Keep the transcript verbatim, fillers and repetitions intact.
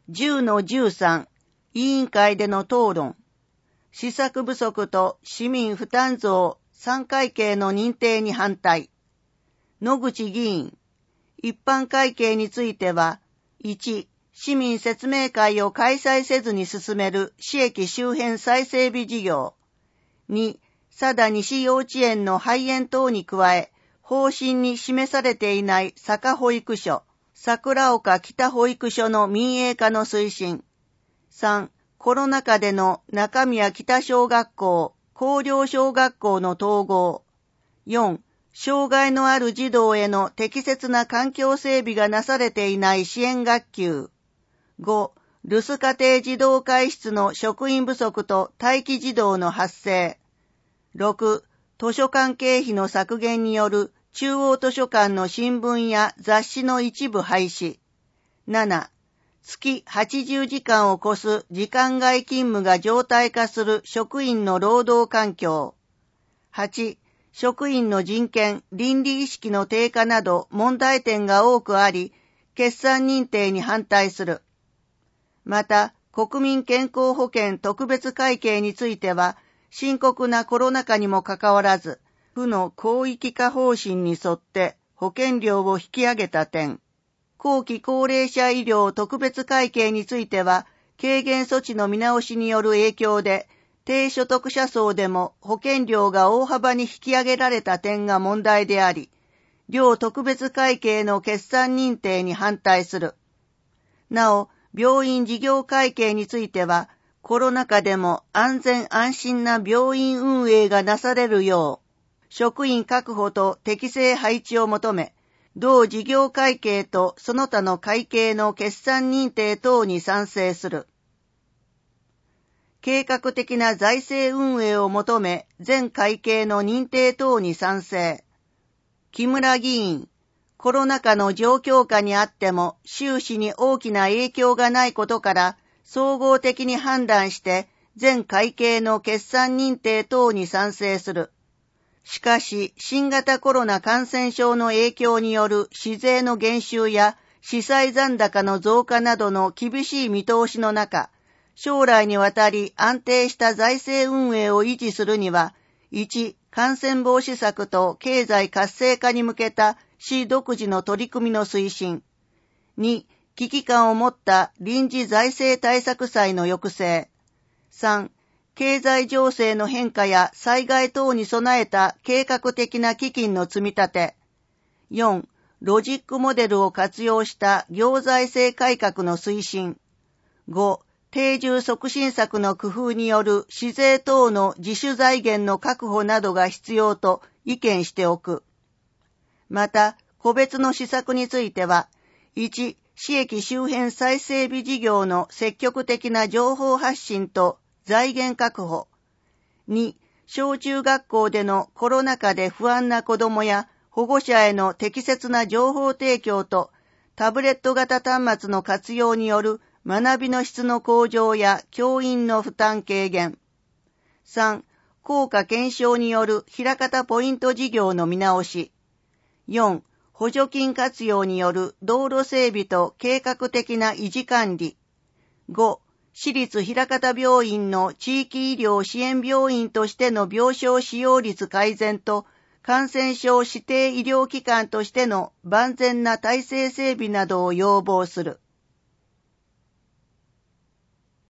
じゅうのじゅうさん 委員会での討論、施策不足と市民負担増さん会計の認定に反対。野口議員、一般会計については、いち、市民説明会を開催せずに進める市駅周辺再整備事業。に、佐田西幼稚園の廃園等に加え、方針に示されていない坂保育所、桜岡北保育所の民営化の推進。さん、コロナ禍での中宮北小学校、高陵小学校の統合。よん、障害のある児童への適切な環境整備がなされていない支援学級。ご、留守家庭児童会室の職員不足と待機児童の発生。ろく、図書館経費の削減による中央図書館の新聞や雑誌の一部廃止。なな、月はちじゅうじかんを超す時間外勤務が常態化する職員の労働環境。はち、職員の人権、倫理意識の低下など問題点が多くあり、決算認定に反対する。また、国民健康保険特別会計については、深刻なコロナ禍にもかかわらず、府の広域化方針に沿って保険料を引き上げた点、後期高齢者医療特別会計については、軽減措置の見直しによる影響で、低所得者層でも保険料が大幅に引き上げられた点が問題であり、両特別会計の決算認定に反対する。なお、病院事業会計については、コロナ禍でも安全安心な病院運営がなされるよう、職員確保と適正配置を求め、同事業会計とその他の会計の決算認定等に賛成する。計画的な財政運営を求め、全会計の認定等に賛成。木村議員、コロナ禍の状況下にあっても収支に大きな影響がないことから、総合的に判断して全会計の決算認定等に賛成する。しかし、新型コロナ感染症の影響による市税の減収や司債残高の増加などの厳しい見通しの中、将来にわたり安定した財政運営を維持するには、いち、感染防止策と経済活性化に向けた市独自の取り組みの推進。に、危機感を持った臨時財政対策債の抑制。さん、経済情勢の変化や災害等に備えた計画的な基金の積み立て。よん、ロジックモデルを活用した行財政改革の推進。ご、定住促進策の工夫による市税等の自主財源の確保などが必要と意見しておく。また、個別の施策については、いち、市駅周辺再整備事業の積極的な情報発信と財源確保。に、小中学校でのコロナ禍で不安な子どもや保護者への適切な情報提供とタブレット型端末の活用による学びの質の向上や教員の負担軽減。さん、効果検証によるひらかたポイント事業の見直し。よん、補助金活用による道路整備と計画的な維持管理。ご、市立ひらかた病院の地域医療支援病院としての病床使用率改善と感染症指定医療機関としての万全な体制整備などを要望する。